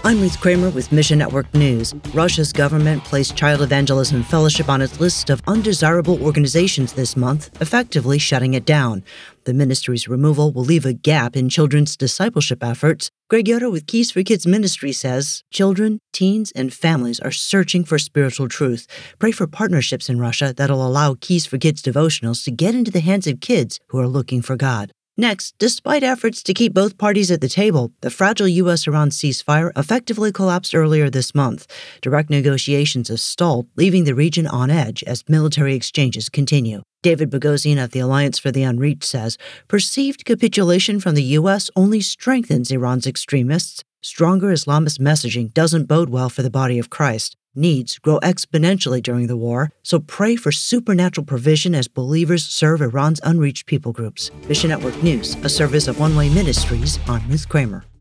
I'm Ruth Kramer with Mission Network News. Russia's government placed Child Evangelism Fellowship on its list of undesirable organizations this month, effectively shutting it down. The ministry's removal will leave a gap in children's discipleship efforts. Greg Yoder with Keys for Kids Ministry says children, teens, and families are searching for spiritual truth. Pray for partnerships in Russia that'll allow Keys for Kids devotionals to get into the hands of kids who are looking for God. Next, despite efforts to keep both parties at the table, the fragile U.S.-Iran ceasefire effectively collapsed earlier this month. Direct negotiations have stalled, leaving the region on edge as military exchanges continue. David Bogosian of the Alliance for the Unreached says perceived capitulation from the U.S. only strengthens Iran's extremists. Stronger Islamist messaging doesn't bode well for the body of Christ. Needs grow exponentially during the war, so pray for supernatural provision as believers serve Iran's unreached people groups. Mission Network News, a service of One Way Ministries. I'm Ruth Kramer.